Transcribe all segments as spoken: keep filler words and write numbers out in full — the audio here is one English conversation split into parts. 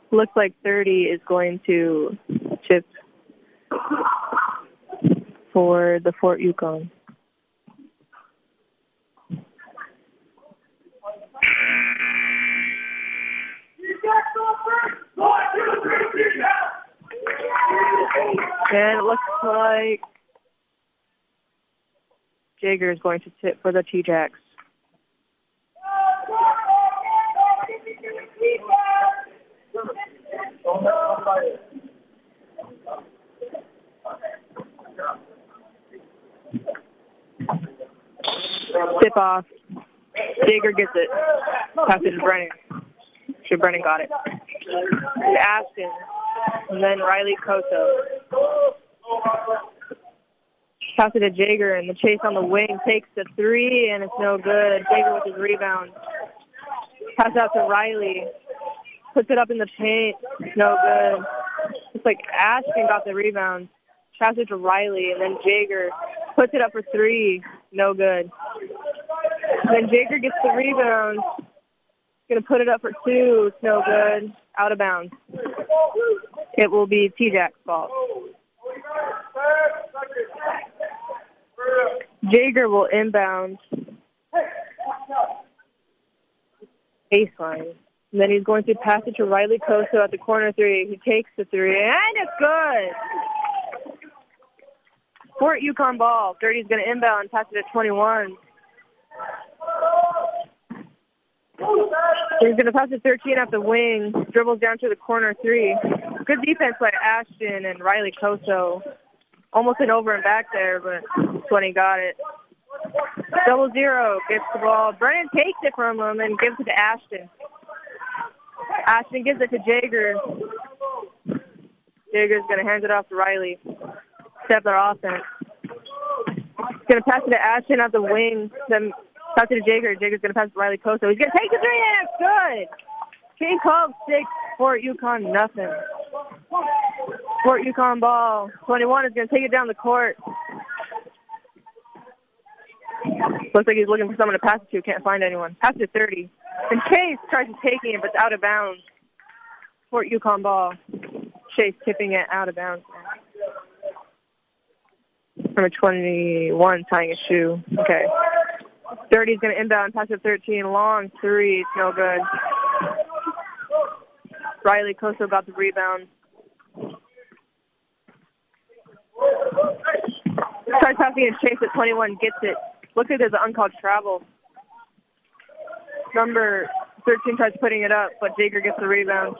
Looks like thirty is going to chip for the Fort Yukon. And it looks like Jaeger is going to tip for the T-Jacks. Tip off. Jaeger gets it. Pass it to Brennan. Sure, Brennan got it. To Ashton. And then Riley Koso. Pass it to Jaeger, and the chase on the wing takes the three, and it's no good. Jaeger with his rebound. Pass out to Riley. Puts it up in the paint. No good. It's like Ashton got the rebound. Pass it to Riley, and then Jaeger puts it up for three. No good. Then Jaeger gets the rebound. Going to put it up for two. It's no good. Out of bounds. It will be T-Jack's fault. Jaeger will inbound. Baseline. And then he's going to pass it to Riley Koso at the corner three. He takes the three, and it's good. Fort Yukon ball. thirty's going to inbound, pass it at twenty-one. He's going to pass it thirteen at the wing. Dribbles down to the corner three. Good defense by Ashton and Riley Koso. Almost an over and back there, but twenty got it. Double zero gets the ball. Brennan takes it from him and gives it to Ashton. Ashton gives it to Jaeger. Jaeger's going to hand it off to Riley. Step their offense. He's going to pass it to Ashton at the wing. Then pass it to Jaeger. Jaeger's going to pass it to Riley Koso. He's going to take the three, and it's good. King Cove six, Fort Yukon nothing. Fort Yukon ball. twenty-one is going to take it down the court. Looks like he's looking for someone to pass it to. Can't find anyone. Pass it to thirty. And Chase tries to take it, but it's out of bounds. Fort Yukon ball. Chase tipping it out of bounds. Number twenty-one tying a shoe. Okay. thirty is going to inbound. Pass it to thirteen. Long three. It's no good. Riley Koso got the rebound. Tries passing and Chase at twenty-one. Gets it. Looks like there's an uncalled travel. Number thirteen tries putting it up, but Jaeger gets the rebound.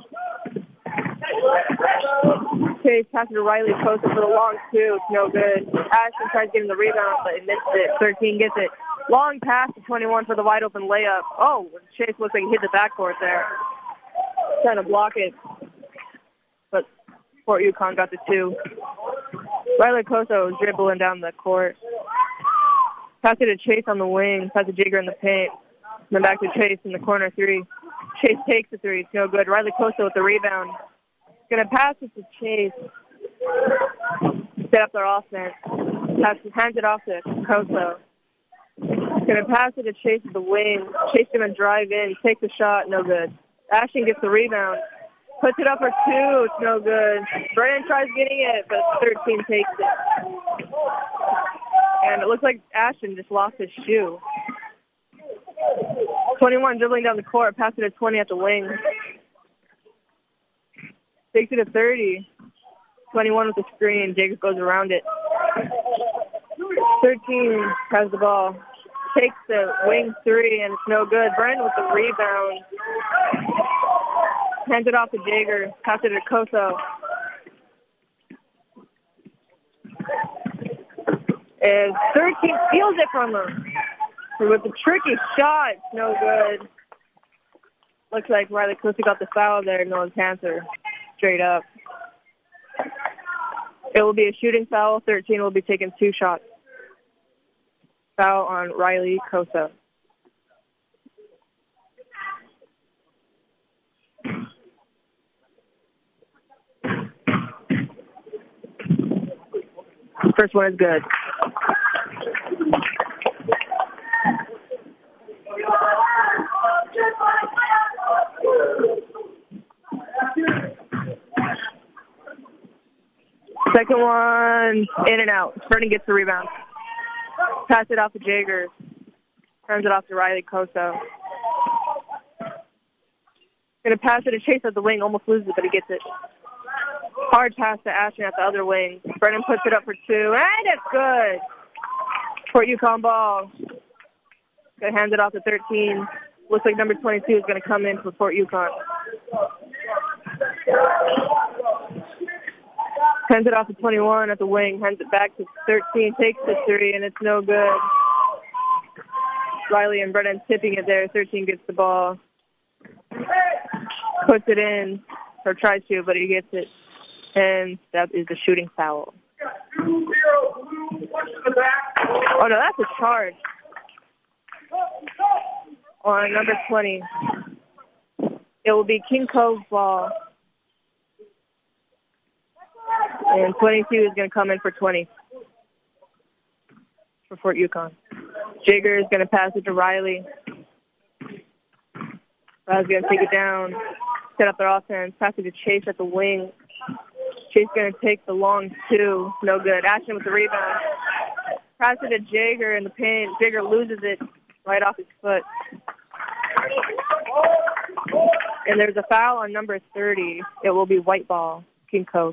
Chase passes to Riley Koso for the long two. It's no good. Ashton tries getting the rebound, but he missed it. thirteen gets it. Long pass to twenty-one for the wide open layup. Oh, Chase looks like he hit the backcourt there. Trying to block it. But Fort Yukon got the two. Riley Koso is dribbling down the court. Pass it to Chase on the wing. Pass to Jaeger in the paint. Then back to Chase in the corner three. Chase takes the three. It's no good. Riley Koso with the rebound. Going to pass it to Chase. Set up their offense. Pass, hands it off to Koso. Going to pass it to Chase at the wing. Chase going to drive in. Takes the shot. No good. Ashton gets the rebound. Puts it up for two. It's no good. Brennan tries getting it, but thirteen takes it. And it looks like Ashton just lost his shoe. twenty-one dribbling down the court. Pass it to twenty at the wing. Takes it to thirty. twenty-one with the screen. Jacobs goes around it. thirteen has the ball. Takes the wing three, and it's no good. Brennan with the rebound. Hands it off to Jaeger. Pass it to Koso. And thirteen steals it from him. With the tricky shot, it's no good. Looks like Riley Koso got the foul there. No one's answer. Straight up. It will be a shooting foul. thirteen will be taking two shots. Foul on Riley Koso. First one is good. Second one, in and out. Vernon gets the rebound. Pass it off to Jager. Turns it off to Riley Koso. Gonna pass it to Chase at the wing, almost loses it, but he gets it. Hard pass to Ashton at the other wing. Brennan puts it up for two, and it's good. Fort Yukon ball. Gonna hand it off to thirteen. Looks like number twenty-two is gonna come in for Fort Yukon. Hands it off to twenty-one at the wing. Hands it back to thirteen. Takes the three, and it's no good. Riley and Brennan tipping it there. thirteen gets the ball. Puts it in, or tries to, but he gets it. And that is a shooting foul. Oh, no, that's a charge on number twenty. It will be King Cove ball. And twenty-two is going to come in for twenty for Fort Yukon. Jager is going to pass it to Riley. Riley's going to take it down, set up their offense, pass it to Chase at the wing. Chase going to take the long two. No good. Ashton with the rebound. Pass it to Jager in the paint. Jager loses it right off his foot. And there's a foul on number thirty. It will be white ball, King Cove.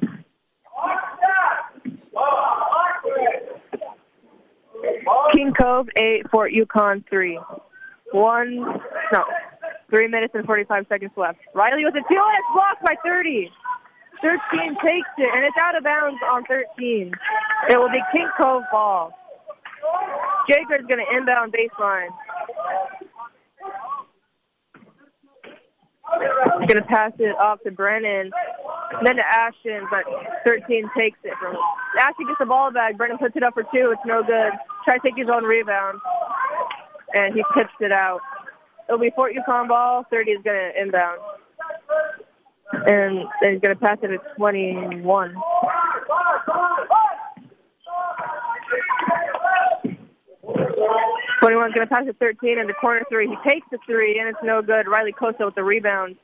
King Cove eight, Fort Yukon three. One, no, three minutes and forty-five seconds left. Riley with a steal, and it's blocked by thirty. thirteen takes it, and it's out of bounds on thirteen. It will be King Cove ball. Jager's going to inbound baseline. He's going to pass it off to Brennan, then to Ashton, but thirteen takes it from him. Ashton gets the ball back. Brennan puts it up for two. It's no good. Try to take his own rebound, and he tips it out. It'll be Fort Yukon ball. thirty is going to inbound. And then he's going to pass it at twenty-one. twenty-one's going to pass it thirteen in the corner three. He takes the three, and it's no good. Riley Koso with the rebound.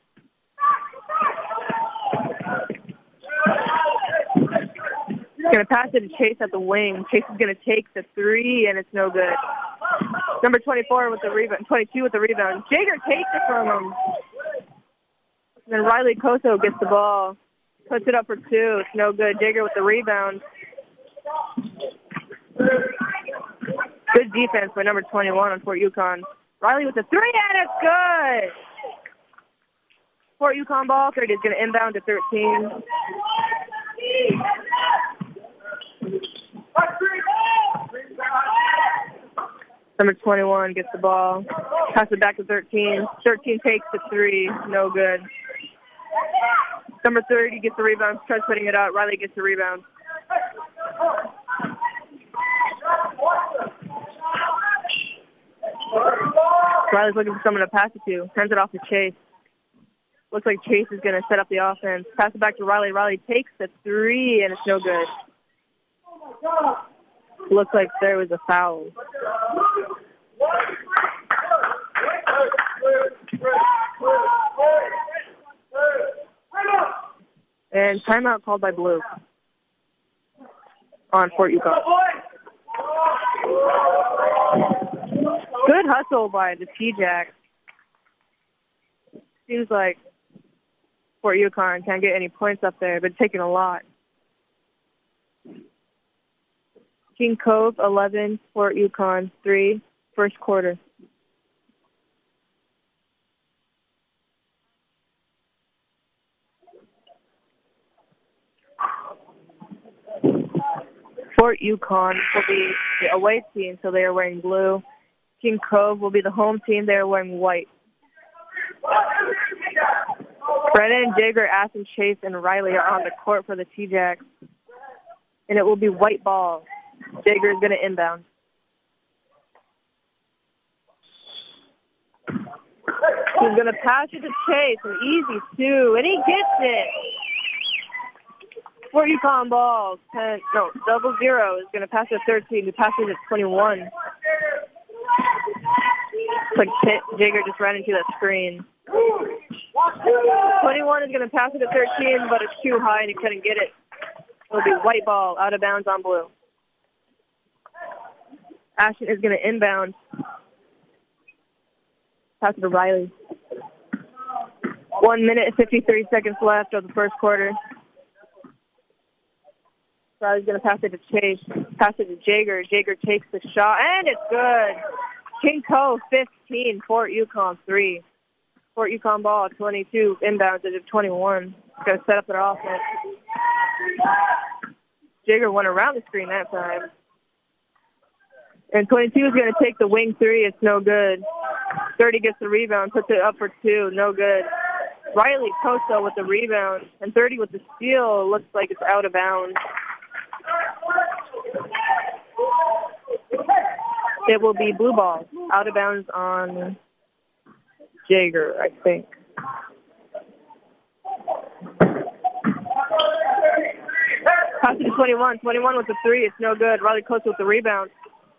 He's going to pass it to Chase at the wing. Chase is going to take the three, and it's no good. Number twenty-four with the rebound. twenty-two with the rebound. Jager takes it from him. And then Riley Koso gets the ball. Puts it up for two. It's no good. Jager with the rebound. Good defense by number twenty-one on Fort Yukon. Riley with the three, and it's good. Fort Yukon ball. thirty is going to inbound to thirteen. Number twenty-one gets the ball. Pass it back to thirteen. thirteen takes the three. No good. Number thirty gets the rebound. Tries putting it out. Riley gets the rebound. Riley's looking for someone to pass it to. Hands it off to Chase. Looks like Chase is going to set up the offense. Pass it back to Riley. Riley takes the three, and it's no good. Looks like there was a foul. And timeout called by Blue on Fort Yukon. Good hustle by the T-Jacks. Seems like Fort Yukon can't get any points up there, but taking a lot. King Cove, eleven, Fort Yukon, three, first quarter. Fort Yukon will be the away team, so they are wearing blue. King Cove will be the home team. They are wearing white. Brennan, Jager, Ashton, Chase, and Riley are on the court for the T-Jacks. And it will be white ball. Jager is going to inbound. He's going to pass it to Chase. An easy two. And he gets it. Fort Yukon ball. ten, no, double zero is going to pass it to thirteen. He passes it twenty-one. It's like Jager just ran into that screen. twenty-one is going to pass it to thirteen, but it's too high and he couldn't get it. It'll be white ball out of bounds on blue. Ashton is going to inbound. Pass it to Riley. One minute and fifty-three seconds left of the first quarter. Riley's going to pass it to Chase. Pass it to Jager. Jager takes the shot, and it's good. King Cove, fifteen. Fort Yukon, three. Fort Yukon ball, twenty-two. Inbounds at twenty-one. Going to set up their offense. Jager went around the screen that time. And twenty-two is going to take the wing three. It's no good. thirty gets the rebound, puts it up for two. No good. Riley Costa with the rebound. And thirty with the steal. Looks like it's out of bounds. It will be blue ball. Out of bounds on Jager, I think. Pass it to twenty-one. twenty-one with the three. It's no good. Riley Costa with the rebound.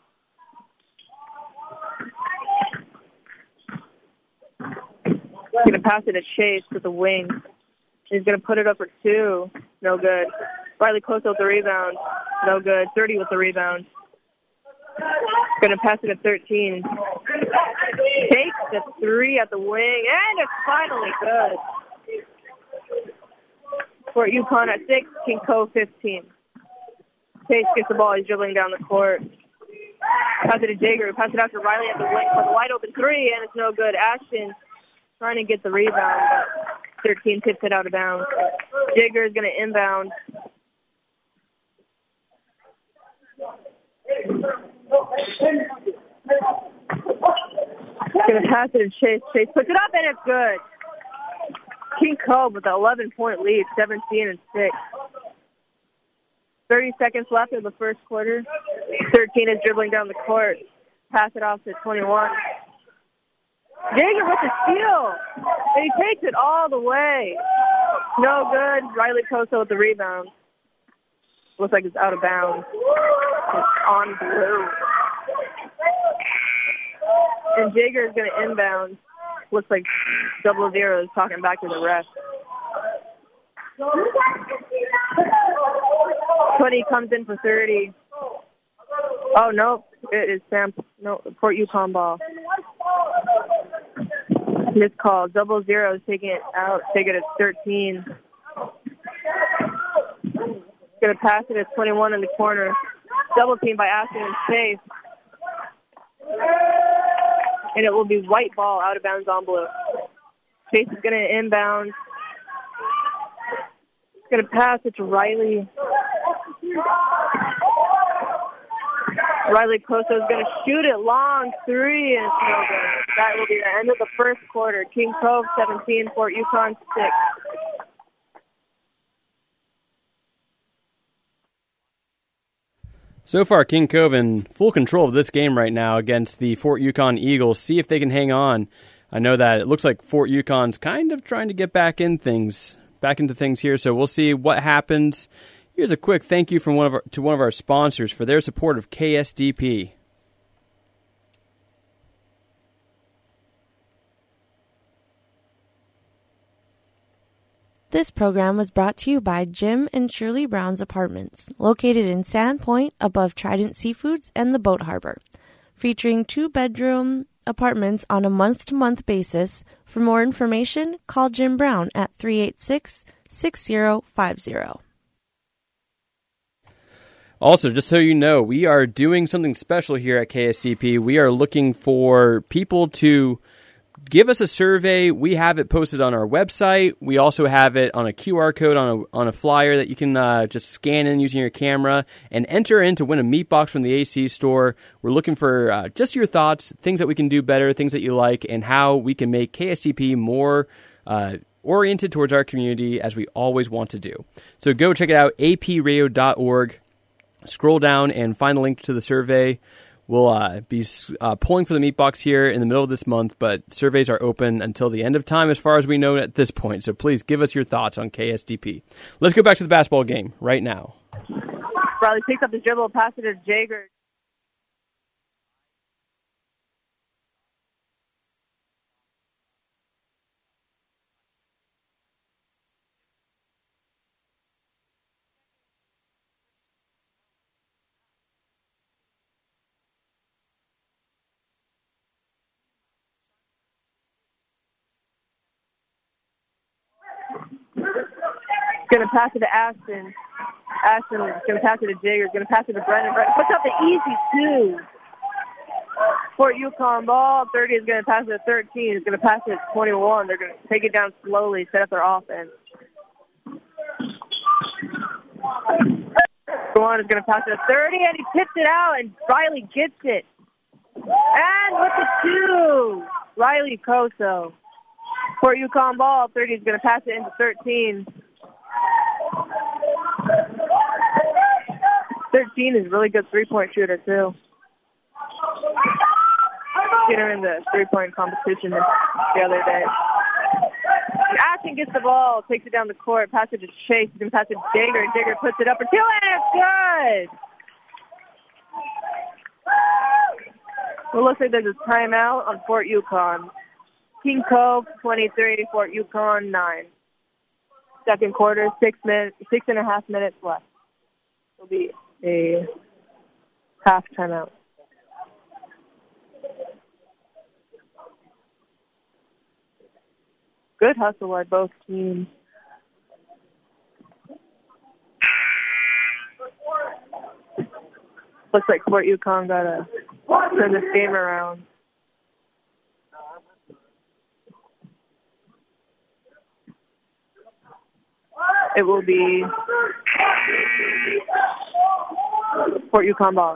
He's going to pass it to Chase with the wing. He's going to put it up for two. No good. Riley Costa with the rebound. No good. thirty with the rebound. Going to pass it to thirteen. Takes the three at the wing, and it's finally good. Fort Yukon at six, King Cove fifteen. Chase gets the ball. He's dribbling down the court. Pass it to Jager. Pass it out to Riley at the wing for the wide open three, and it's no good. Ashton trying to get the rebound, but thirteen tips it out of bounds. Jager is going to inbound. Going to pass it to Chase. Chase puts it up, and it's good. King Cove with an eleven-point lead, seventeen and six. thirty seconds left in the first quarter. thirteen is dribbling down the court. Pass it off to twenty-one. Jager with the steal. And he takes it all the way. No good. Riley Costa with the rebound. Looks like it's out of bounds. It's on blue. And Jager is going to inbound. Looks like double zero is talking back to the ref. twenty comes in for thirty. Oh, no. It is Sam. No, Fort Yukon ball. Missed call. Double zero is taking it out. Take it at thirteen. Going to pass it at twenty-one in the corner. Double team by Ashton and Chase. And it will be white ball out of bounds on blue. Chase is going to inbound. Going to pass it to Riley. Riley Costa is going to shoot it long three, and it's no good. That will be the end of the first quarter. King Cove seventeen, Fort Yukon six. So far, King Cove in full control of this game right now against the Fort Yukon Eagles. See if they can hang on. I know that it looks like Fort Yukon's kind of trying to get back in things, back into things here. So we'll see what happens. Here's a quick thank you from one of our, to one of our sponsors for their support of K S D P. This program was brought to you by Jim and Shirley Brown's Apartments, located in Sandpoint above Trident Seafoods and the Boat Harbor, featuring two-bedroom apartments on a month-to-month basis. For more information, call Jim Brown at three eight six, six zero five zero. Also, just so you know, we are doing something special here at K S D P. We are looking for people to give us a survey. We have it posted on our website. We also have it on a Q R code on a on a flyer that you can uh, just scan in using your camera and enter in to win a meat box from the A C store. We're looking for uh, just your thoughts, things that we can do better, things that you like, and how we can make K S D P more uh, oriented towards our community as we always want to do. So go check it out, a p radio dot org. Scroll down and find the link to the survey. We'll uh, be uh, pulling for the meat box here in the middle of this month, but surveys are open until the end of time as far as we know at this point. So please give us your thoughts on K S D P. Let's go back to the basketball game right now. Riley picks up the dribble, pass it to Jager. Going to pass it to Ashton. Ashton is going to pass it to Jager. Going to pass it to Brennan. Brennan puts up the easy two. Fort Yukon ball. thirty is going to pass it to thirteen. Is going to pass it to twenty-one. They're going to take it down slowly, set up their offense. One is going to pass it to thirty, and he tips it out, and Riley gets it. And with the two, Riley Koso. Fort Yukon ball. thirty is going to pass it into thirteen. thirteen is a really good three-point shooter, too. Get her in the three-point competition the other day. Ashton gets the ball, takes it down the court, passes it to Chase, he's going to pass it to Jager, and Jager puts it up for two, and it's good! Well, looks like there's a timeout on Fort Yukon. King Cove, twenty-three, Fort Yukon, nine. Second quarter, six minutes, six and a half minutes left. It'll be a half timeout. Good hustle by both teams. Looks like Fort Yukon got to turn this game around. It will be Fort Yukon ball.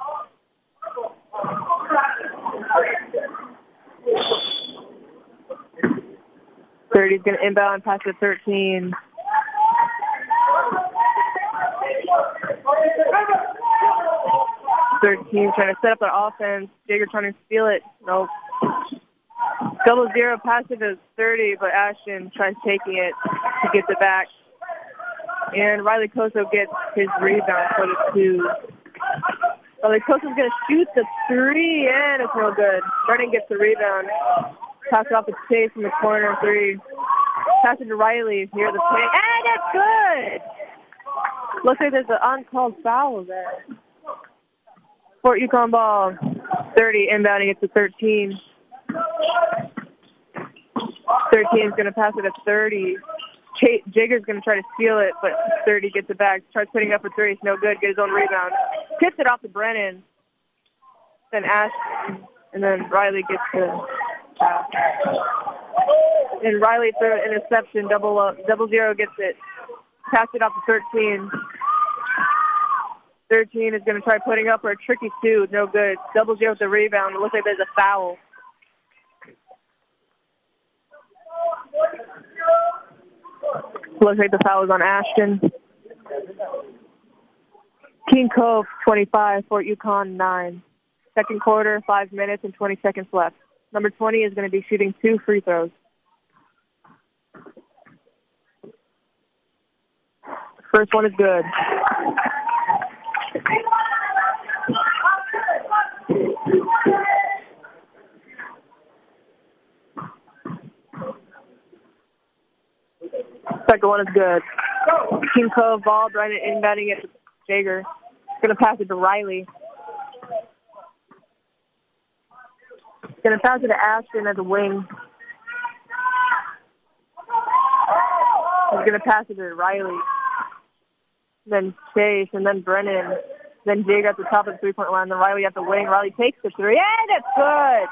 thirty is going to inbound, pass to thirteen. thirteen trying to set up their offense. Jager trying to steal it. Nope. Double zero pass it to thirty, but Ashton tries taking it. He gets it back. And Riley Koso gets his rebound for the two. Riley Koso's going to shoot the three, and it's no good. Brennan gets the rebound. Pass it off to Chase in the corner, three. Pass it to Riley near the paint, and it's good! Looks like there's an uncalled foul there. Fort Yukon ball, thirty, inbounding it to thirteen. thirteen is going to pass it to thirty. Ch- Jager's going to try to steal it, but thirty gets it back. Tries putting up for three. It's no good. Get his own rebound. Tips it off to Brennan. Then Ashton. And then Riley gets the pass. And Riley threw an interception. Double up. Double zero gets it. Pass it off to thirteen. thirteen is going to try putting up for a tricky two. No good. Double zero with the rebound. It looks like there's a foul. Looks like the foul is on Ashton. King Cove, twenty-five, Fort Yukon, nine. Second quarter, five minutes and twenty seconds left. Number twenty is going to be shooting two free throws. First one is good. Second one is good. King Cove ball, Brennan inbounding it to Jager. Going to pass it to Riley. Going to pass it to Ashton at the wing. He's going to pass it to Riley. Then Chase, and then Brennan. Then Jager at the top of the three-point line. Then Riley at the wing. Riley takes the three, and it's good!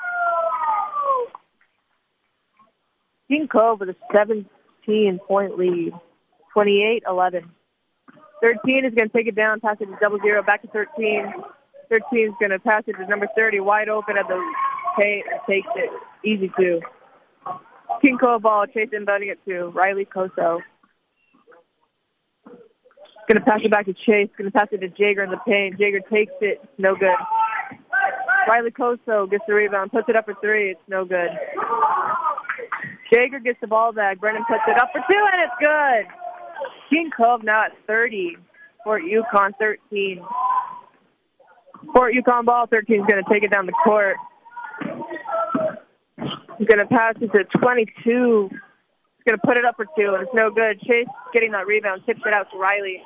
King Cove with a seventeen-point lead. twenty-eight eleven. thirteen is going to take it down, pass it to double zero, back to thirteen. thirteen is going to pass it to number thirty, wide open at the paint, and takes it. Easy two. King Cove ball, Chase inbounding it to Riley Koso. Going to pass it back to Chase. Going to pass it to Jager in the paint. Jager takes it. No good. Riley Koso gets the rebound, puts it up for three. It's no good. Jager gets the ball back. Brennan puts it up for two, and it's good. King Cove now at thirty. Fort Yukon, thirteen. Fort Yukon ball, thirteen is going to take it down the court. He's going to pass it to twenty-two. He's going to put it up for two, and it's no good. Chase getting that rebound, tips it out to Riley.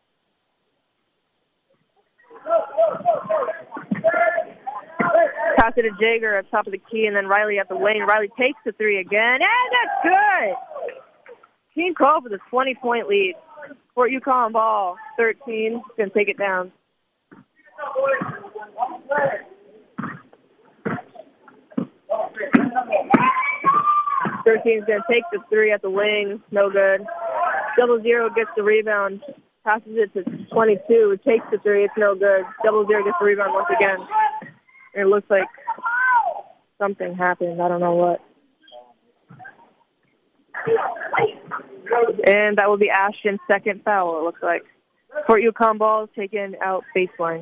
Pass it to Jager at top of the key, and then Riley at the wing. Riley takes the three again, and that's good! King Cove with a twenty-point lead. Fort Yukon ball, thirteen, going to take it down. thirteen's going to take the three at the wing. No good. Double Zero gets the rebound. Passes it to twenty-two. Takes the three. It's no good. Double Zero gets the rebound once again. And it looks like something happened. I don't know what. And that will be Ashton's second foul, it looks like. Fort Yukon ball taken out baseline.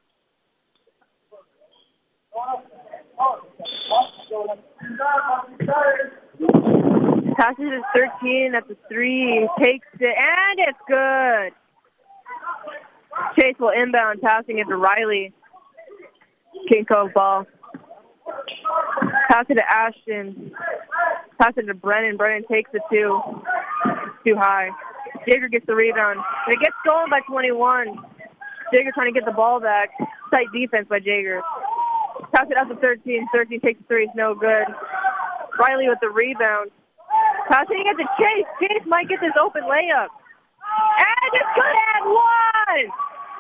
Passes it thirteen at the three. Takes it, and it's good. Chase will inbound, passing it to Riley. King Cove ball. Pass it to Ashton. Pass it to Brennan. Brennan takes the two. It's too high. Jager gets the rebound. And it gets stolen by twenty-one. Jager trying to get the ball back. Tight defense by Jager. Pass it out to thirteen. thirteen takes the three. It's no good. Riley with the rebound. Passing it to Chase. Chase might get this open layup. And it's good at one!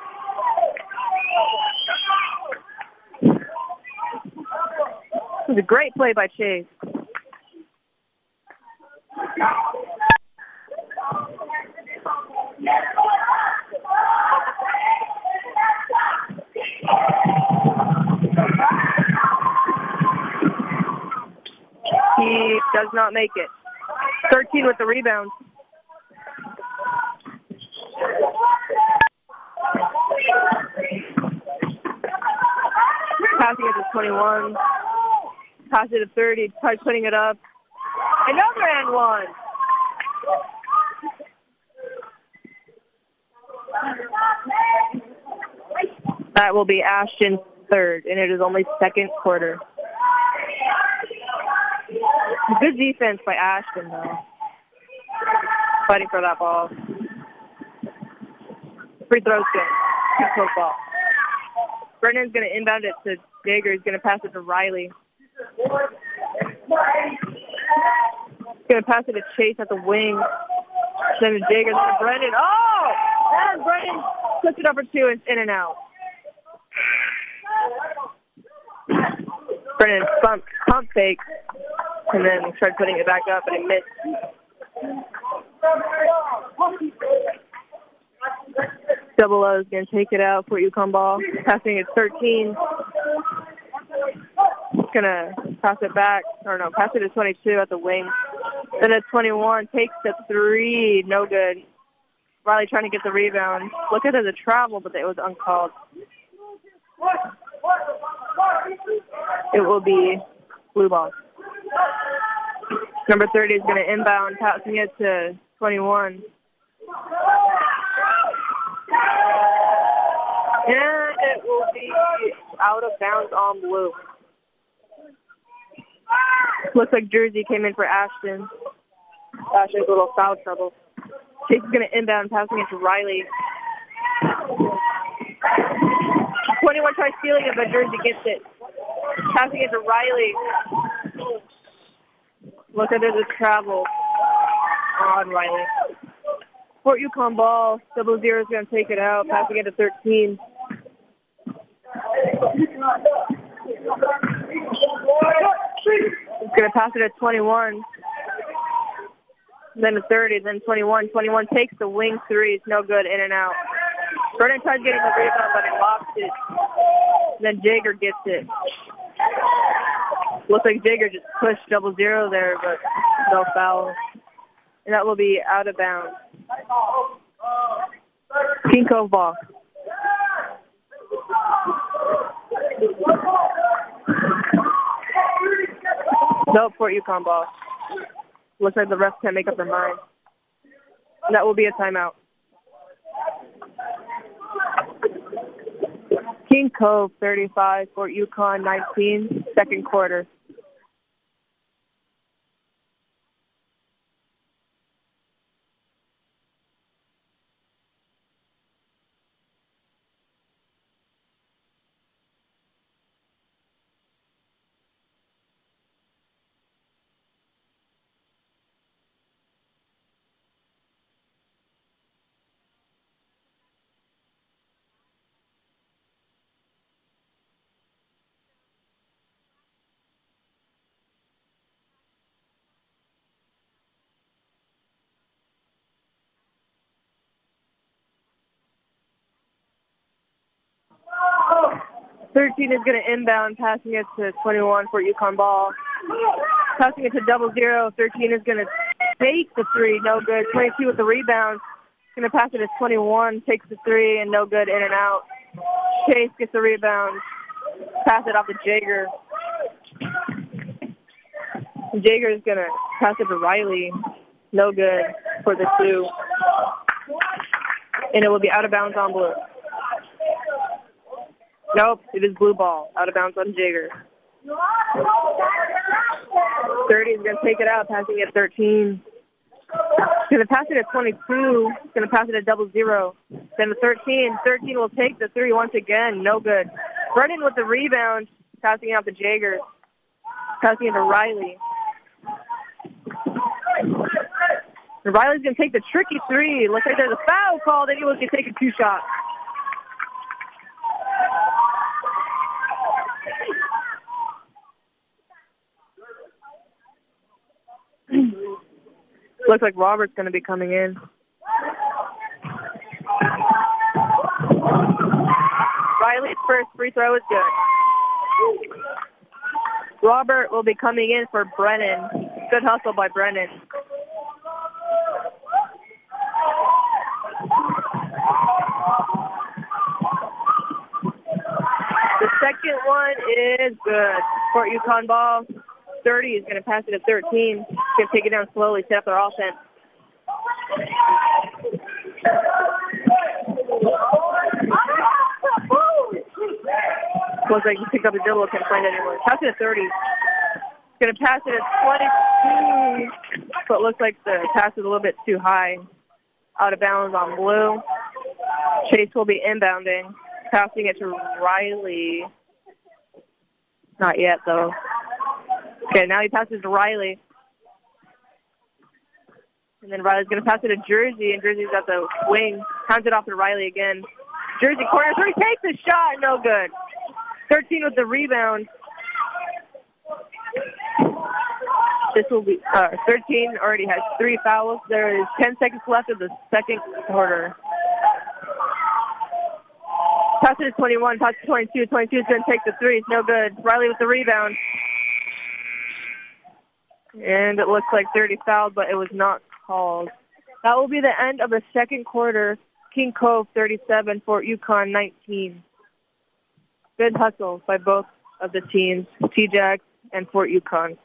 This was a great play by Chase. He does not make it. thirteen with the rebound. Passing it to twenty-one. Pass it to thirty. Tries putting it up. Another and one. That will be Ashton's third, and it is only second quarter. Good defense by Ashton, though. Fighting for that ball. Free throws good. Good close ball. Brennan's going to inbound it to Jager. He's going to pass it to Riley. He's going to pass it to Chase at the wing. Then to Jager. Then to Brennan. Oh! And Brennan puts it over two and in and out. Brennan pump, pump fake. And then tried putting it back up, and it missed. Double O is going to take it out for Yukon ball. Passing it thirteen. Going to pass it back. Or no, pass it to twenty-two at the wing. Then at twenty-one, takes the three. No good. Riley trying to get the rebound. Look at it as a travel, but it was uncalled. It will be blue ball. Number thirty is going to inbound, passing it to twenty-one. And it will be out of bounds on blue. Looks like Jersey came in for Ashton. Ashton's a little foul trouble. Chase is going to inbound, passing it to Riley. twenty-one tries stealing it, but Jersey gets it. Passing it to Riley. Look at the travel on Riley. Fort Yukon ball. Double Zero is going to take it out. Passing it to thirteen. He's going to pass it at twenty-one. Then to thirty. Then twenty-one. twenty-one takes the wing three. It's no good. In and out. Brennan tries getting the rebound, but he lost it. Then Jager gets it. Looks like Jager just pushed Double Zero there, but no foul. And that will be out of bounds. King Cove ball. Nope, Fort Yukon ball. Looks like the refs can't make up their mind. And that will be a timeout. King Cove thirty-five, Fort Yukon nineteen, second quarter. thirteen is going to inbound, passing it to twenty-one for UConn ball. Passing it to double zero. thirteen is going to take the three, no good. twenty-two with the rebound. Going to pass it to twenty-one, takes the three, and no good, in and out. Chase gets the rebound. Pass it off to Jaeger. Jaeger is going to pass it to Riley. No good for the two. And it will be out of bounds on blue. Nope, it is blue ball. Out of bounds on Jaeger. thirty is going to take it out, passing it thirteen. He's going to pass it at twenty-two. He's going to pass it at double zero. Then the thirteen. thirteen will take the three once again. No good. Brennan with the rebound, passing out to Jaeger. Passing it to Riley. And Riley's going to take the tricky three. Looks like there's a foul call. Then he was going to take a two shot. Looks like Robert's going to be coming in. Riley's first free throw is good. Robert will be coming in for Brennan. Good hustle by Brennan. The second one is good. Fort UConn ball. thirty is going to pass it to thirteen. Going to take it down slowly, set up their offense. Looks like he picked up a dribble, can't find it anymore. Pass it at thirty. Going to pass it at twenty-two, but looks like the pass is a little bit too high. Out of bounds on blue. Chase will be inbounding, passing it to Riley. Not yet, though. Okay, now he passes to Riley. And then Riley's going to pass it to Jersey, and Jersey's at the wing. Hands it off to Riley again. Jersey corner three, takes the shot, no good. thirteen with the rebound. This will be, uh, thirteen already has three fouls. There is ten seconds left of the second quarter. Pass it to twenty-one, pass it to twenty-two. twenty-two is going to take the three, it's no good. Riley with the rebound. And it looks like thirty fouled, but it was not called. That will be the end of the second quarter. King Cove thirty-seven, Fort UConn nineteen. Good hustle by both of the teams, T-Jax and Fort UConn.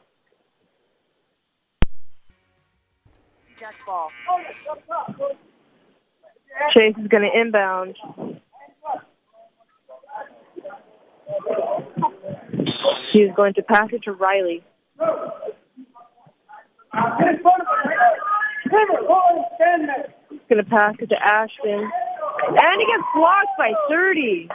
T-Jax ball. Chase is going to inbound. He's going to pass it to Riley. He's going to pass it to Ashton. And he gets blocked by thirty.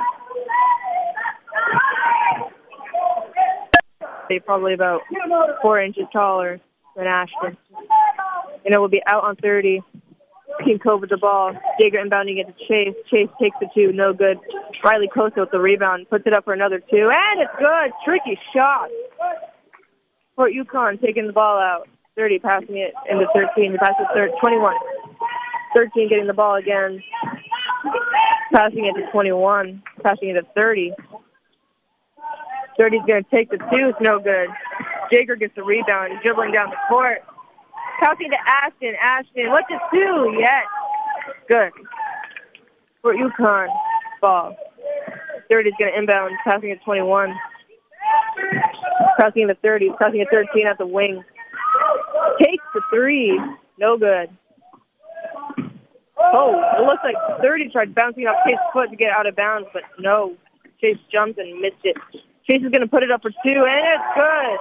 They're probably about four inches taller than Ashton. And it will be out on thirty. King Cove with the ball. Jaeger inbounding it to Chase. Chase takes the two. No good. Riley Costa with the rebound. Puts it up for another two. And it's good. Tricky shot. Fort UConn taking the ball out. thirty passing it into thirteen. He passes third. twenty-one. thirteen getting the ball again. Passing it to twenty-one. Passing it to thirty. thirty's going to take the two. It's no good. Jaeger gets the rebound. He's dribbling down the court. Passing to Ashton. Ashton, what's the two? Yes. Good. For UConn. Ball. thirty's going to inbound. Passing it to twenty-one. Passing it to thirty. Passing it to thirteen at the wing. Takes the three. No good. Oh, it looks like thirty tried bouncing off Chase's foot to get out of bounds, but no. Chase jumped and missed it. Chase is going to put it up for two, and it's good.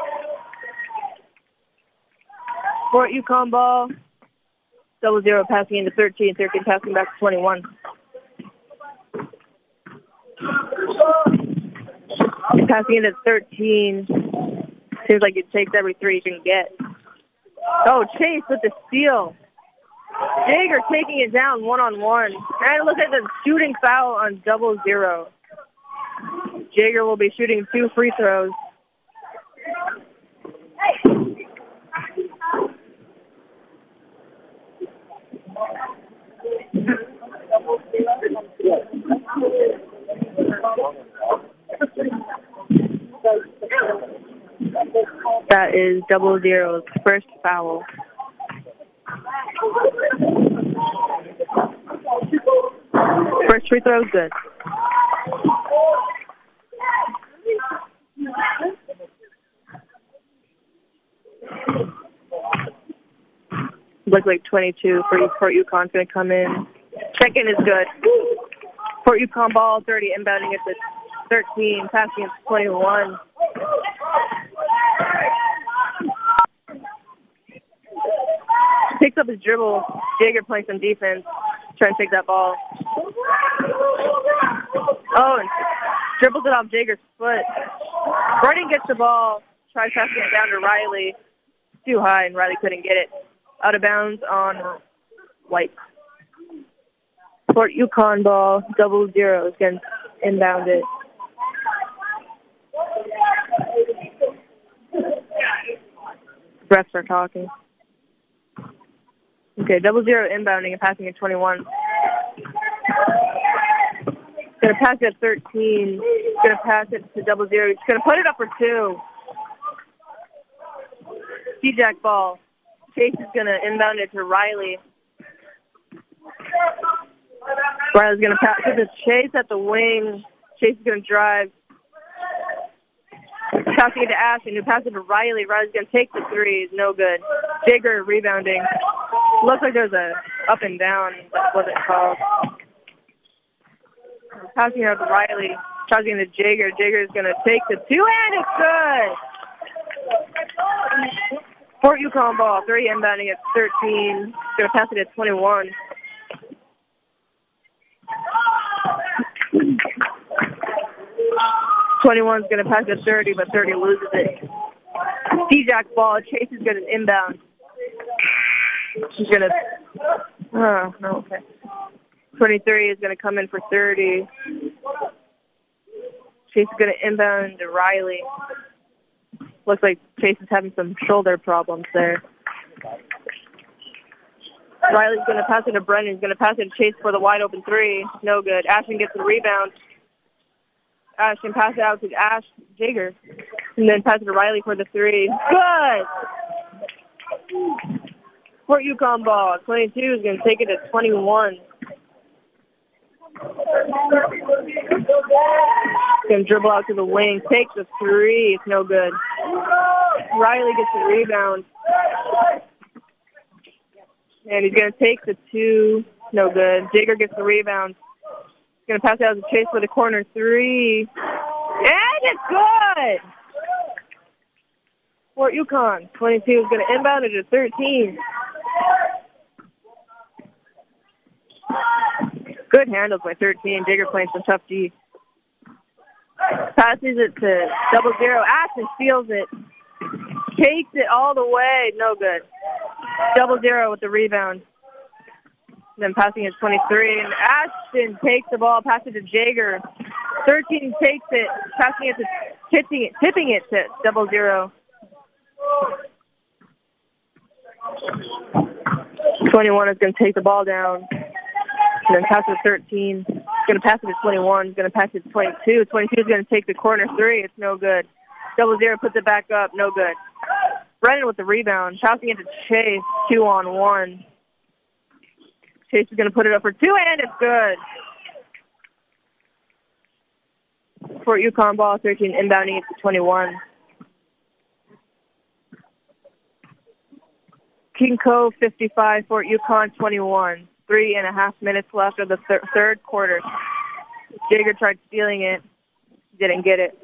Fort UConn ball. Double zero passing into thirteen. thirteen passing back to twenty-one. Passing into thirteen. Seems like it takes every three you can get. Oh, Chase with the steal. Jaeger taking it down one-on-one. And it looks like the shooting foul on double zero. Jaeger will be shooting two free throws. That is double zero's first foul. First free throw is good. Looks like twenty-two for Fort Yukon's going to come in. Second is good. Fort Yukon ball, thirty, inbounding it to thirteen, passing it to twenty-one. Picks up his dribble. Jaeger playing some defense, trying to take that ball. Oh, and dribbles it off Jaeger's foot. Gordon gets the ball, tries passing it down to Riley. Too high, and Riley couldn't get it. Out of bounds on White. Fort Yukon ball, double zero is going to inbound it. Refs are talking. Okay, double zero inbounding and passing at twenty-one. Going to pass it at thirteen. Going to pass it to double zero. He's going to put it up for two. C-Jack ball. Chase is going to inbound it to Riley. Riley's going to pass it to Chase at the wing. Chase is going to drive. Passing it to Ashton, who passes it to Riley. Riley's going to take the three. No good. Jaeger rebounding. Looks like there's a up and down. That wasn't called. Passing it out to Riley. Passing it to Jaeger. Jaeger's going to take the two, and it's good. Fort Yukon ball, three inbounding at thirteen. Going to pass it at twenty-one. twenty-one's going to pass at thirty, but thirty loses it. D-Jack ball. Chase is going to inbound. She's going to... Oh, no, okay. twenty-three is going to come in for thirty. Chase is going to inbound to Riley. Looks like Chase is having some shoulder problems there. Riley's going to pass it to Brennan. He's going to pass it to Chase for the wide open three. No good. Ashton gets the rebound. Ashton pass it out to Ash Jaeger. And then pass it to Riley for the three. Good! Fort Yukon ball. twenty-two is going to take it to twenty-one. Going to dribble out to the wing. Takes the three. It's no good. Riley gets the rebound. And he's going to take the two. No good. Jaeger gets the rebound. He's going to pass it out to Chase for the corner three. And it's good! Fort Yukon. twenty-two is going to inbound it to thirteen. Good handles by thirteen. Jaeger playing some tough D. Passes it to double zero. Ashton steals it. Takes it all the way. No good. Double zero with the rebound. Then passing it to twenty-three. And Ashton takes the ball, passes it to Jaeger. thirteen takes it, passing it to tipping it, tipping it to double zero. twenty-one is going to take the ball down. And then pass it to thirteen. He's going to pass it to twenty-one. He's going to pass it to twenty-two. twenty-two is going to take the corner three. It's no good. Double zero puts it back up. No good. Brennan with the rebound. Passing it to Chase. Two on one. Chase is going to put it up for two, and it's good. Fort Yukon ball, thirteen, inbounding it to twenty-one. King Cove, fifty-five, Fort Yukon, twenty-one. Three and a half minutes left of the thir- third quarter. Jaeger tried stealing it. Didn't get it.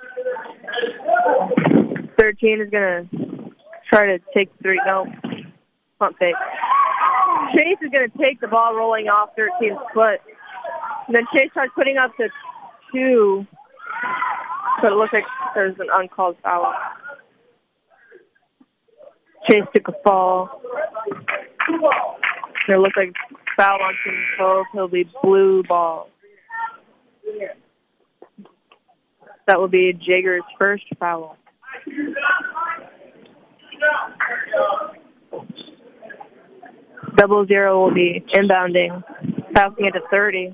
thirteen is going to try to take three. No. Pump fake. Chase is going to take the ball rolling off thirteen's foot. And then Chase starts putting up the two. But it looks like there's an uncalled foul. Chase took a fall. It looks like foul on King Cove. He'll be blue ball. That will be Jaeger's first foul. Double zero will be inbounding, passing it to thirty.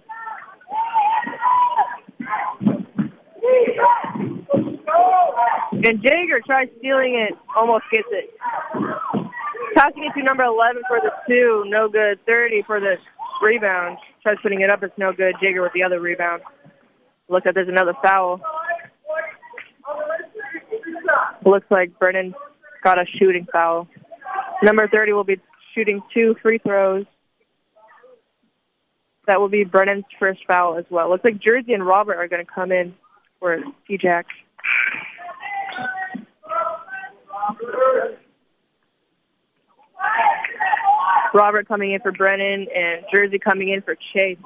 And Jaeger tries stealing it, almost gets it. Passing it to number eleven for the two, no good. thirty for the rebound. Tries putting it up, it's no good. Jaeger with the other rebound. Looks like there's another foul. Looks like Brennan got a shooting foul. Number thirty will be shooting two free throws. That will be Brennan's first foul as well. Looks like Jersey and Robert are going to come in for T-Jack. Robert coming in for Brennan and Jersey coming in for Chase.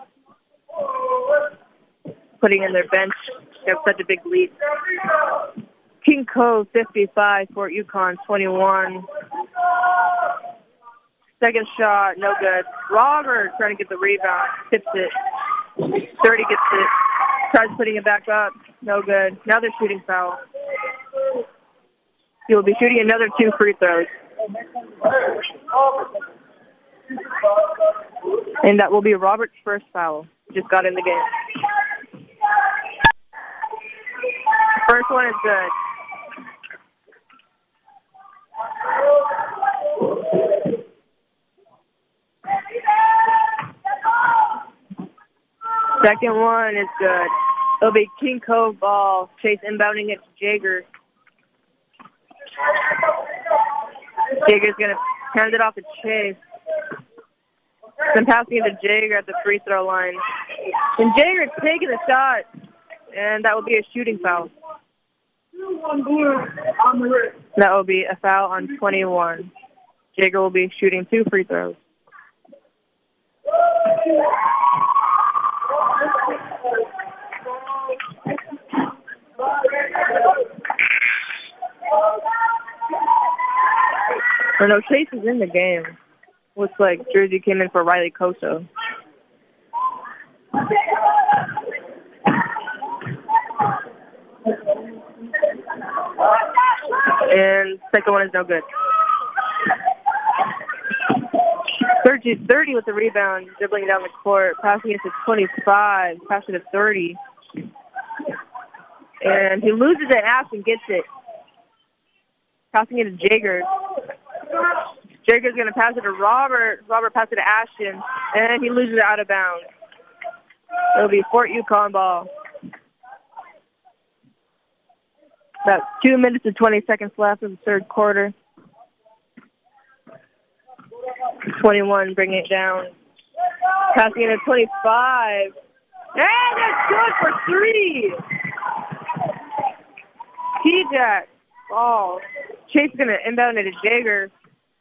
Putting in their bench. They have such a big lead. King Cove fifty-five, Fort Yukon twenty-one. Second shot, no good. Robert trying to get the rebound, tips it. thirty gets it. Tries putting it back up, no good. Now they're shooting foul. He will be shooting another two free throws. And that will be Robert's first foul. Just got in the game. First one is good. Second one is good. It'll be King Cove ball. Chase inbounding it to Jaeger. Jaeger's going to hand it off to Chase. Then passing it to Jaeger at the free throw line. And Jaeger's taking the shot. And that will be a shooting foul. That will be a foul on twenty-one. Jaeger will be shooting two free throws. Oh, no, Chase is in the game. Looks like Jersey came in for Riley Koso. And second one is no good. thirty, thirty with the rebound, dribbling down the court, passing it to twenty-five, passing it to thirty. And he loses it, Ashton gets it. Passing it to Jaeger. Jaeger's going to pass it to Robert. Robert passes it to Ashton, and he loses it out of bounds. It'll be Fort Yukon ball. About two minutes and twenty seconds left in the third quarter. twenty-one, bringing it down. Passing it to twenty-five. And that's good for three. T-Jack ball. Chase is going to inbound it to Jaeger.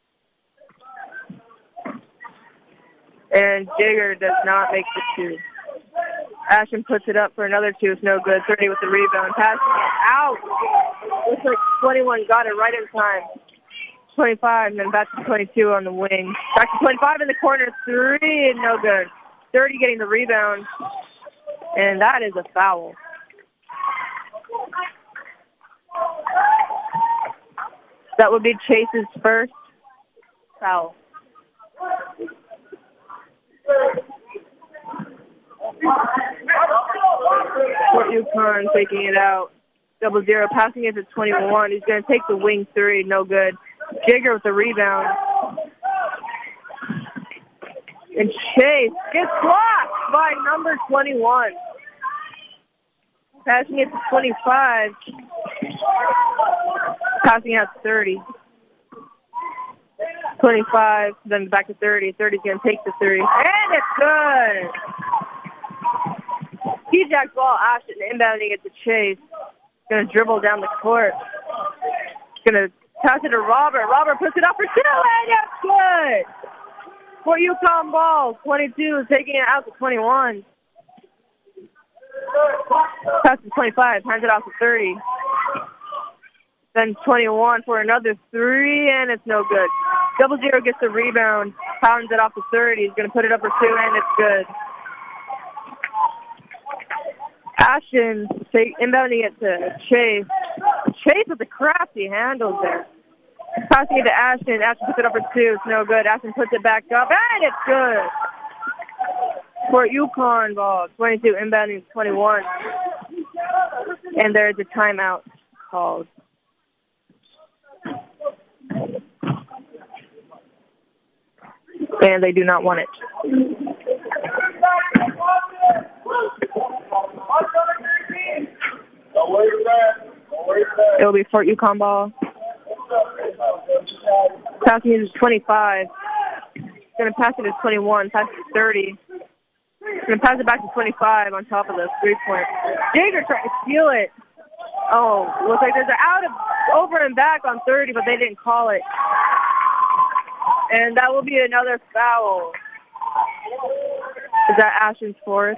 And Jaeger does not make the two. Ashton puts it up for another two. It's no good. thirty with the rebound. Passing it out. Looks like twenty-one got it right in time. twenty-five, and then back to twenty-two on the wing. Back to twenty-five in the corner. Three, and no good. thirty getting the rebound. And that is a foul. That would be Chase's first foul. Fort Yukon taking it out. Double zero, passing it to twenty-one. He's going to take the wing three. No good. Jaeger with the rebound. And Chase gets blocked by number twenty-one. Passing it to twenty-five. Passing out to thirty. twenty-five, then back to thirty. thirty's going to take the three. And it's good. T-Jack ball, Ashton inbounding it to Chase. Going to dribble down the court. Going to pass it to Robert. Robert puts it up for two, and it's good. For Yukon ball, twenty-two, taking it out to twenty-one. Pass to twenty-five, hands it off to thirty. Then twenty-one for another three, and it's no good. Double zero gets the rebound, pounds it off to thirty. He's going to put it up for two, and it's good. Ashton take, inbounding it to Chase. Chase with the crafty handles there. Passing it to Ashton. Ashton puts it up for two. It's no good. Ashton puts it back up, and it's good. For Yukon ball, twenty-two inbounding twenty-one. And there's a timeout called. And they do not want it. It'll be Fort Yukon ball. Passing it is twenty-five. Going to pass it to twenty-one. Pass it to thirty. Going to pass it back to twenty-five on top of the three-point. Jaeger trying to steal it. Oh, looks like there's an out of over and back on thirty, but they didn't call it. And that will be another foul. Is that Ashton's fourth?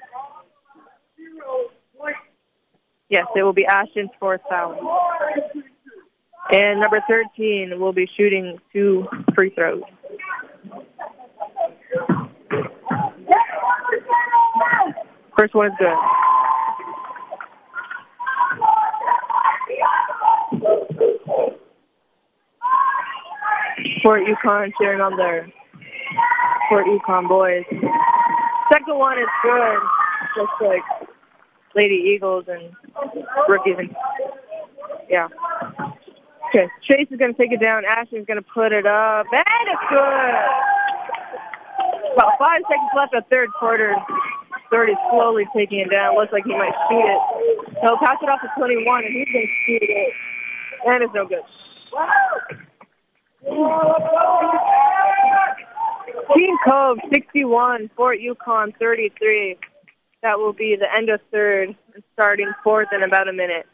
Yes, it will be Ashton's fourth foul. And number thirteen will be shooting two free throws. First one is good. Fort Yukon cheering on their Fort Yukon boys. Second one is good, just like Lady Eagles and rookies. And, yeah. Okay, Chase is going to take it down. Ashton's going to put it up, and it's good. About five seconds left of third quarter. Third is slowly taking it down. Looks like he might shoot it. He'll pass it off to twenty-one, and he's going to shoot it. And it's no good. Team Cove, sixty-one. Fort Yukon, thirty-three. That will be the end of third, starting fourth in about a minute.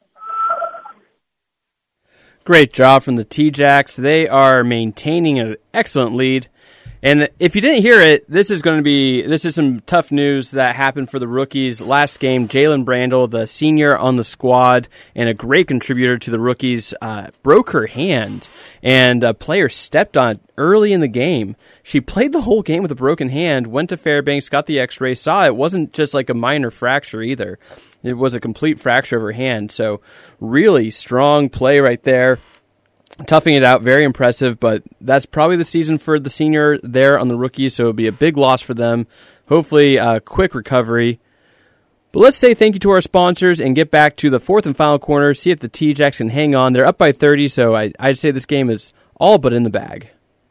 Great job from the T-Jacks. They are maintaining an excellent lead. And if you didn't hear it, this is going to be this is some tough news that happened for the rookies. Last game, Jalen Brandel, the senior on the squad and a great contributor to the rookies, uh, broke her hand, and a player stepped on it early in the game. She played the whole game with a broken hand, went to Fairbanks, got the x-ray, saw it wasn't just like a minor fracture either. It was a complete fracture of her hand. So really strong play right there. Toughing it out, very impressive, but that's probably the season for the senior there on the rookies, so it'll be a big loss for them. Hopefully, a quick recovery. But let's say thank you to our sponsors and get back to the fourth and final corner, see if the T-Jacks can hang on. They're up by thirty, so I, I'd say this game is all but in the bag.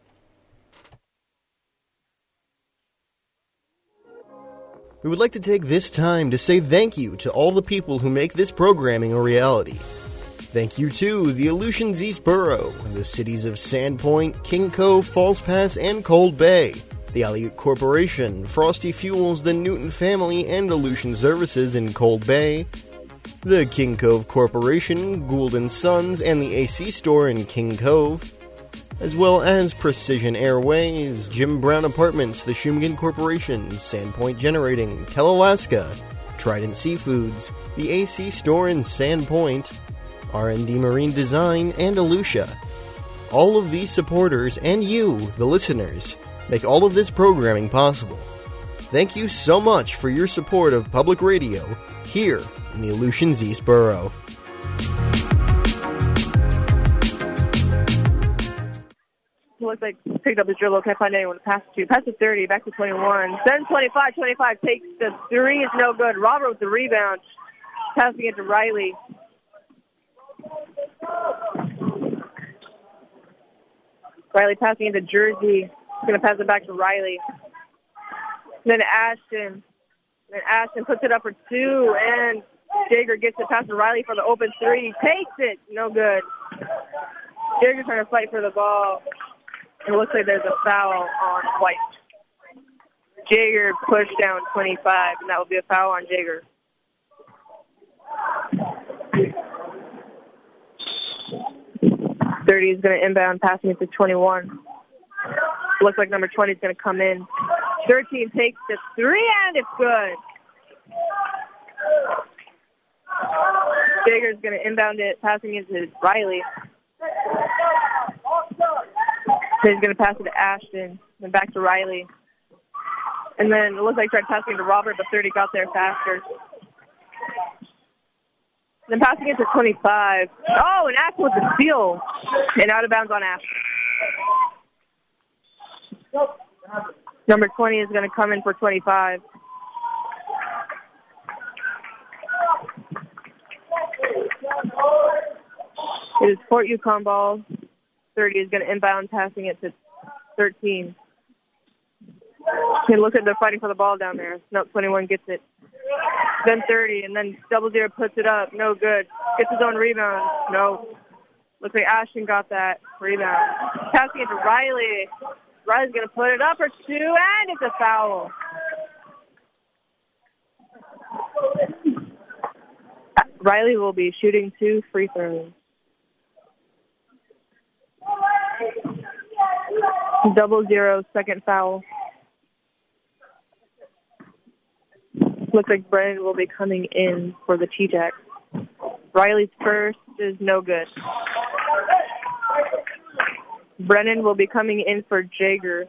We would like to take this time to say thank you to all the people who make this programming a reality. Thank you to the Aleutians East Borough, the cities of Sandpoint, King Cove, Falls Pass, and Cold Bay, the Aleut Corporation, Frosty Fuels, the Newton family, and Aleutian Services in Cold Bay, the King Cove Corporation, Gould and Sons, and the A C Store in King Cove, as well as Precision Airways, Jim Brown Apartments, the Shumagon Corporation, Sandpoint Generating, Telalaska, Trident Seafoods, the A C Store in Sandpoint, R and D Marine Design, and Alucia. All of these supporters and you, the listeners, make all of this programming possible. Thank you so much for your support of public radio here in the Aleutians East Borough. Looks like picked up his dribble, can't find anyone to pass it to. Pass to thirty, back to twenty-one. Then twenty-five, twenty-five takes the three, is no good. Robert with the rebound, passing it to Riley. Riley passing into Jersey. He's going to pass it back to Riley. Then Ashton. Then Ashton puts it up for two, and Jaeger gets it past to Riley for the open three. Takes it. No good. Jaeger's trying to fight for the ball. It looks like there's a foul on White. Jaeger pushed down twenty-five, and that will be a foul on Jaeger. thirty is going to inbound, passing it to twenty-one. Looks like number twenty is going to come in. thirteen takes the three, and it's good. Jaeger's going to inbound it, passing it to Riley. He's going to pass it to Ashton, then back to Riley. And then it looks like he tried passing it to Robert, but thirty got there faster. Then passing it to twenty-five. Oh, and Ashton with the steal. And out of bounds on Ashton. Number twenty is going to come in for twenty-five. It is Fort Yukon ball. thirty is going to inbound, passing it to thirteen. It looks like they're fighting for the ball down there. Nope, twenty-one gets it. Then thirty, and then double zero puts it up. No good. Gets his own rebound. No. Looks like Ashton got that rebound. Passing it to Riley. Riley's going to put it up or two, and it's a foul. Riley will be shooting two free throws. Double zero, second foul. Looks like Brennan will be coming in for the T-Jacks. Riley's first is no good. Brennan will be coming in for Jager.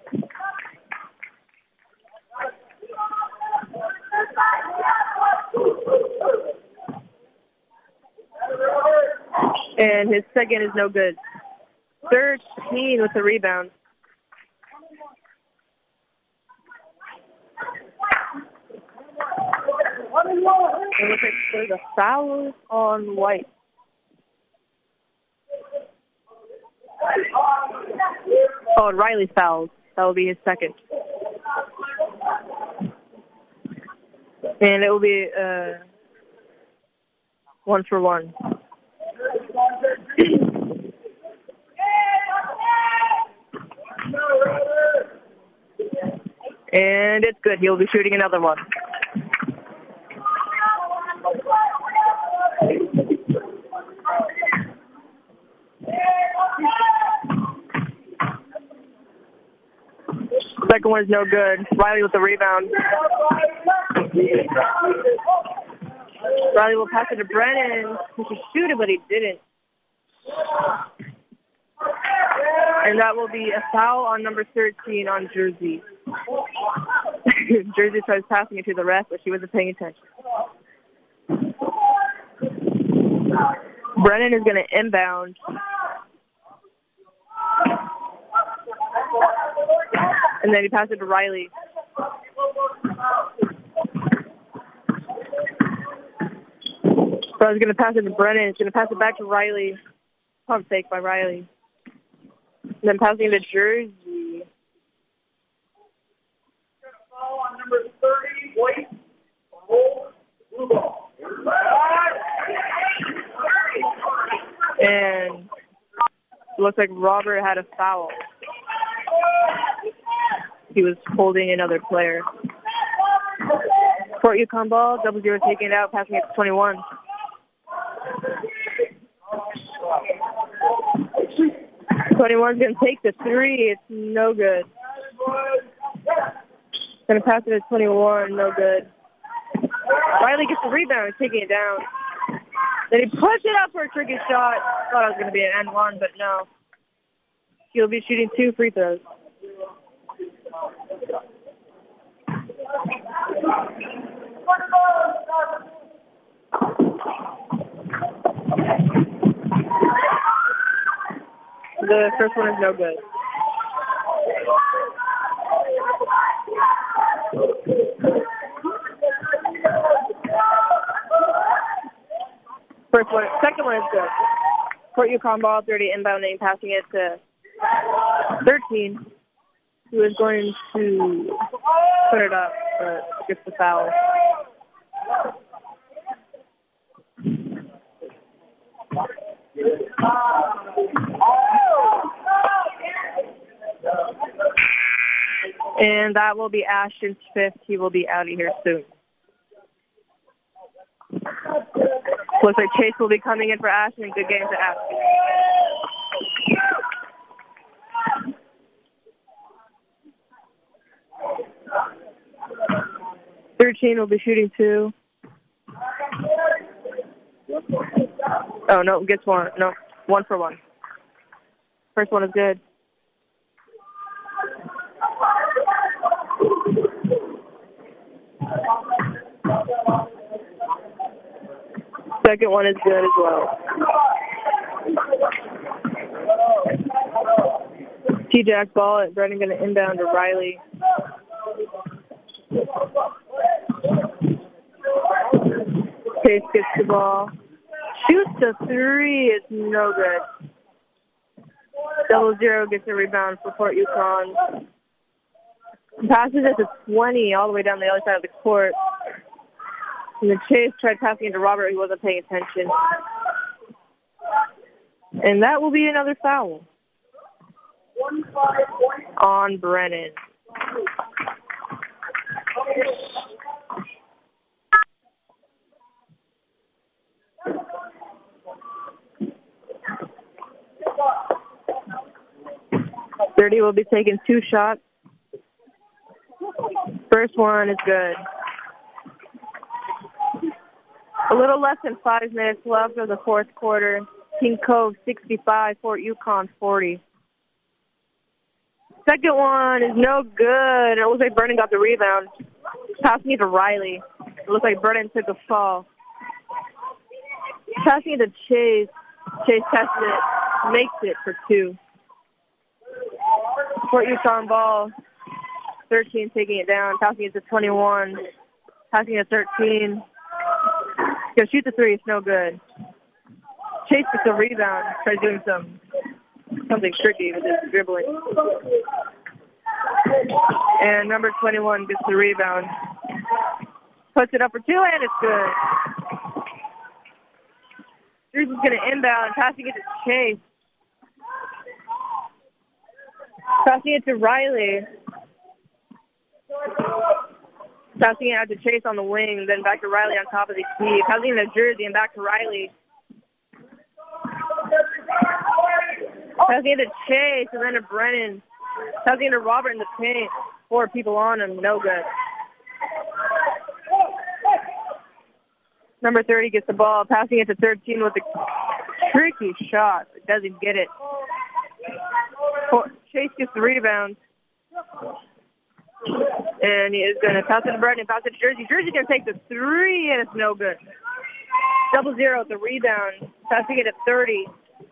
And his second is no good. thirteen with the rebound. And looks like there's a foul on White. Oh, and Riley fouls. That will be his second. And it will be uh, one for one. And it's good. He'll be shooting another one. Second one is no good. Riley with the rebound. Riley will pass it to Brennan. He should shoot it, but he didn't. And that will be a foul on number thirteen on Jersey. Jersey tries passing it to the ref, but she wasn't paying attention. Brennan is going to inbound. And then he passes it to Riley. So I was going to pass it to Brennan. He's going to pass it back to Riley. Pump fake by Riley. And then passing it to Jersey. On number thirty, White. Blue ball. And it looks like Robert had a foul. He was holding another player. Fort Yukon ball, double zero taking it out, passing it to twenty-one. twenty-one's going to take the three. It's no good. Going to pass it to twenty-one. No good. Riley gets the rebound, taking it down. Then he puts it up for a tricky shot. Thought it was going to be an N one, but no. He'll be shooting two free throws. The first one is no good. First one, second one is good. Fort Yukon ball, thirty inbounding, passing it to thirteen, who is going to put it up, but gets the foul. And that will be Ashton's fifth. He will be out of here soon. Looks like Chase will be coming in for Ashton. Good game to Ashton. thirteen will be shooting two. Oh, no, gets one. No, one for one. First one is good. Second one is good as well. T-Jack ball. Brennan going to inbound to Riley. Chase gets the ball. Shoots the three. It's no good. Double zero gets a rebound for Fort Yukon. Passes it to twenty all the way down the other side of the court. And then Chase tried passing it to Robert. He wasn't paying attention. And that will be another foul on Brennan. thirty will be taking two shots. First one is good. A little less than five minutes left of the fourth quarter. King Cove sixty-five, Fort Yukon forty. Second one is no good. It looks like Brennan got the rebound. Passing it to Riley. It looks like Brennan took a fall. Passing it to Chase. Chase tests it. Makes it for two. Fort Yukon ball. thirteen taking it down. Passing it to twenty-one. Passing it to thirteen. Go shoot the three. It's no good. Chase gets a rebound. Tries doing some something tricky with his dribbling. And number twenty-one gets the rebound. Puts it up for two, and it's good. Drews is going to inbound. Passing it to Chase. Passing it to Riley. Passing it out to Chase on the wing, then back to Riley on top of the key. Passing it to Jersey and back to Riley. Passing it to Chase and then to Brennan. Passing it to Robert in the paint. Four people on him, no good. Number thirty gets the ball, passing it to thirteen with a tricky shot. Doesn't get it. Chase gets the rebound. And he is going to pass it to Brennan, pass it to Jersey. Jersey's going to take the three, and it's no good. Double zero at the rebound, passing it at thirty.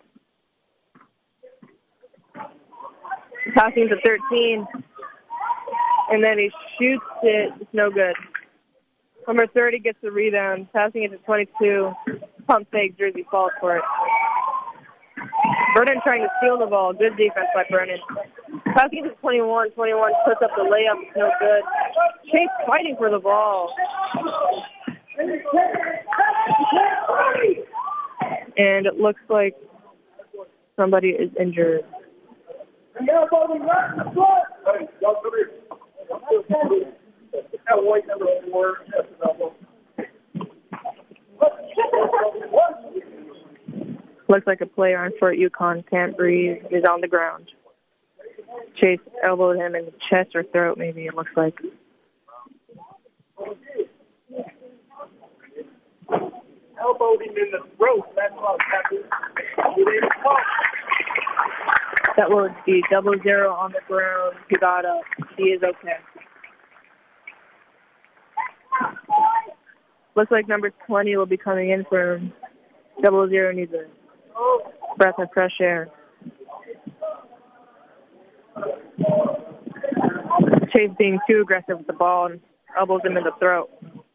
Passing to thirteen. And then he shoots it. It's no good. Number thirty gets the rebound, passing it to twenty-two. Pump fake, Jersey falls for it. Brennan trying to steal the ball. Good defense by Brennan. Passing it to twenty-one. twenty-one puts up the layup. It's no good. Chase fighting for the ball. And it looks like somebody is injured. Looks like a player on Fort Yukon can't breathe. He's on the ground. Chase elbowed him in the chest or throat, maybe it looks like. Elbowed him in the throat. That's what happened. That would be double zero on the ground. He got up. He is okay. Looks like number twenty will be coming in for him. Double zero needs a breath of fresh air. Chase being too aggressive with the ball and elbows him in the throat.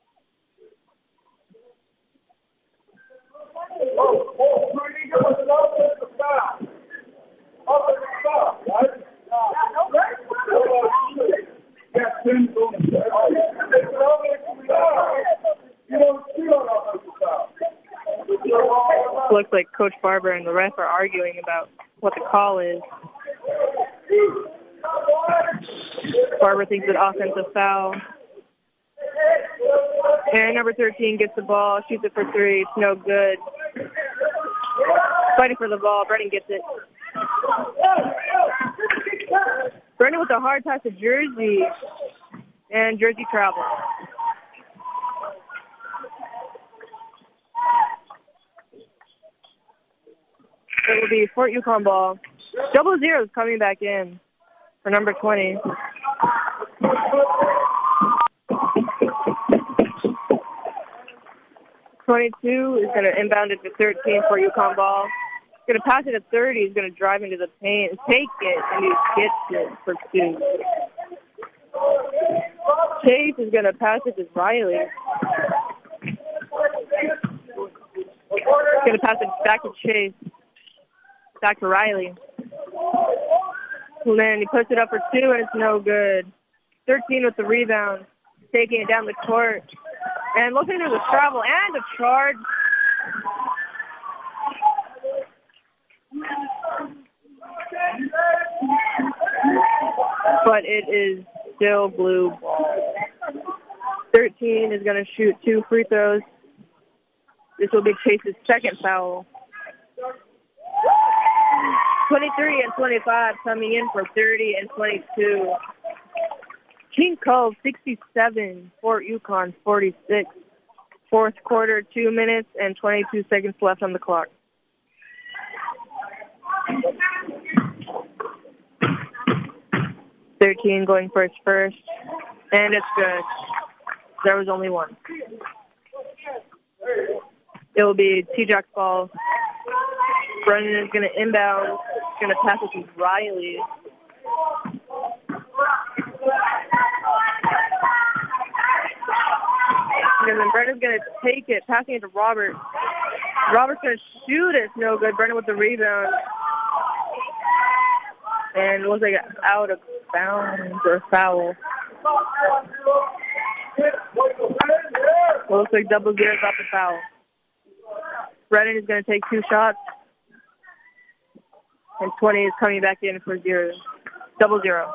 Looks like Coach Barber and the ref are arguing about what the call is. Barber thinks it's offensive foul. And number thirteen gets the ball, shoots it for three. It's no good. Fighting for the ball. Brennan gets it. Brennan with a hard pass to Jersey. And Jersey travels. It will be Fort Yukon ball. Double zero is coming back in for number twenty. twenty-two is going to inbound it to thirteen for Yukon ball. He's going to pass it at thirty. He's going to drive into the paint and take it, and he gets it for two. Chase is going to pass it to Riley. He's going to pass it back to Chase. Back to Riley. And then he puts it up for two, and it's no good. thirteen with the rebound, taking it down the court. And looking through the travel and a charge. But it is still blue ball. thirteen is going to shoot two free throws. This will be Chase's second foul. twenty-three and twenty-five coming in for thirty and twenty-two. King Cove, sixty-seven. Fort Yukon, forty-six. Fourth quarter, two minutes and twenty-two seconds left on the clock. thirteen going for its first, and it's good. There was only one. It will be T-Jack's ball. Brennan is going to inbound. He's going to pass it to Riley. And then Brennan's going to take it, passing it to Robert. Robert's going to shoot it. No good. Brennan with the rebound. And it looks like out of bounds or foul. It looks like double zeros off the foul. Brennan is going to take two shots. And twenty is coming back in for zero. Double zero.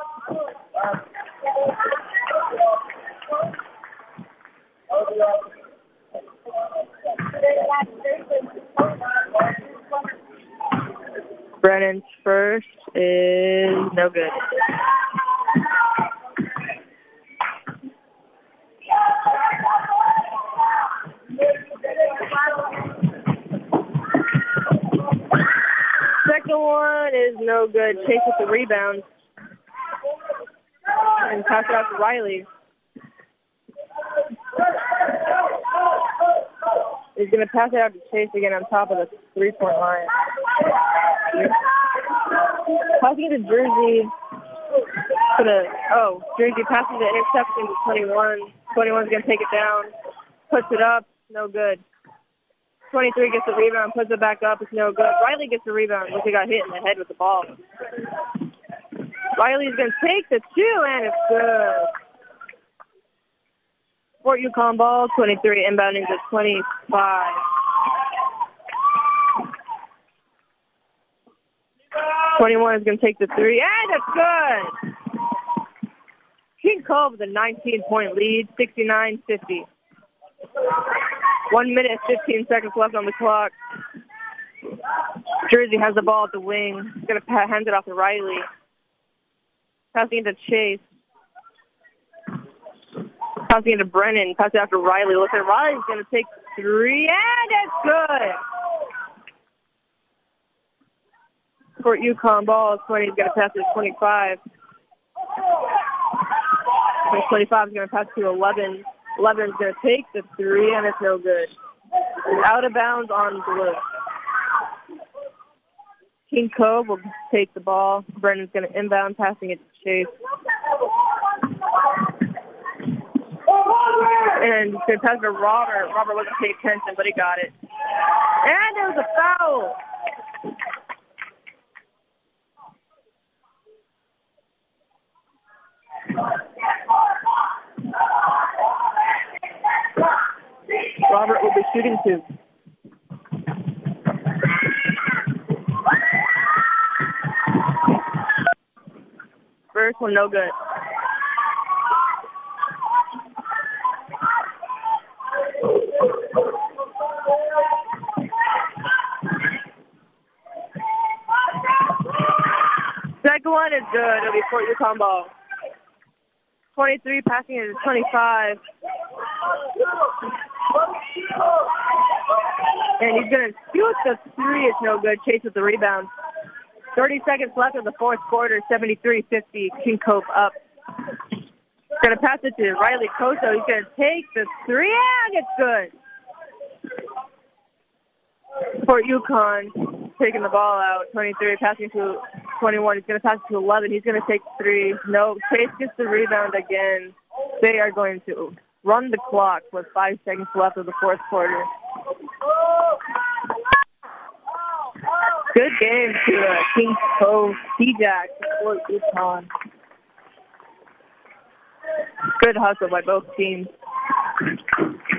Brennan's first is no good. Second one is no good. Chase with the rebound. And pass it out to Riley. He's going to pass it out to Chase again on top of the three-point line. Passing to Jersey. Gonna, oh, Jersey passes the interception to twenty-one. twenty-one's going to take it down. Puts it up. No good. twenty-three gets the rebound, puts it back up. It's no good. Riley gets the rebound, which he got hit in the head with the ball. Riley's going to take the two, and it's good. Fort Yukon ball, twenty-three inbounding to twenty-five. twenty-one is going to take the three, and it's good. King Cove with a nineteen-point lead, sixty-nine fifty. One minute, fifteen seconds left on the clock. Jersey has the ball at the wing. He's going to hand it off to Riley. Passing it to Chase. Passing it to Brennan. Passing it after Riley. Look at Riley's going to take three, and it's good. Fort Yukon ball. twenty is going to pass it to twenty-five. twenty-five is going to pass to eleven. eleven is going to take the three, and it's no good. It's out of bounds on blue. King Cove will take the ball. Brennan's going to inbound, passing it to Chase. And he's going to pass it to Robert. Robert wasn't paying attention, but he got it. And there was a foul. Robert will be shooting two. First one, no good. Second one is good. It'll be Fort Yukon ball. twenty-three passing it to twenty-five. And he's going to shoot the three. It's no good. Chase with the rebound. thirty seconds left of the fourth quarter. seventy-three fifty. King Cove up. Going to pass it to Riley Koso. He's going to take the three, and it's good. Fort Yukon taking the ball out. twenty-three passing to twenty-one. He's going to pass it to eleven. He's going to take three. No, Chase gets the rebound again. They are going to run the clock with five seconds left of the fourth quarter. Good game to uh, King Cove, T-Jack, Fort Yukon. good hustle by both teams.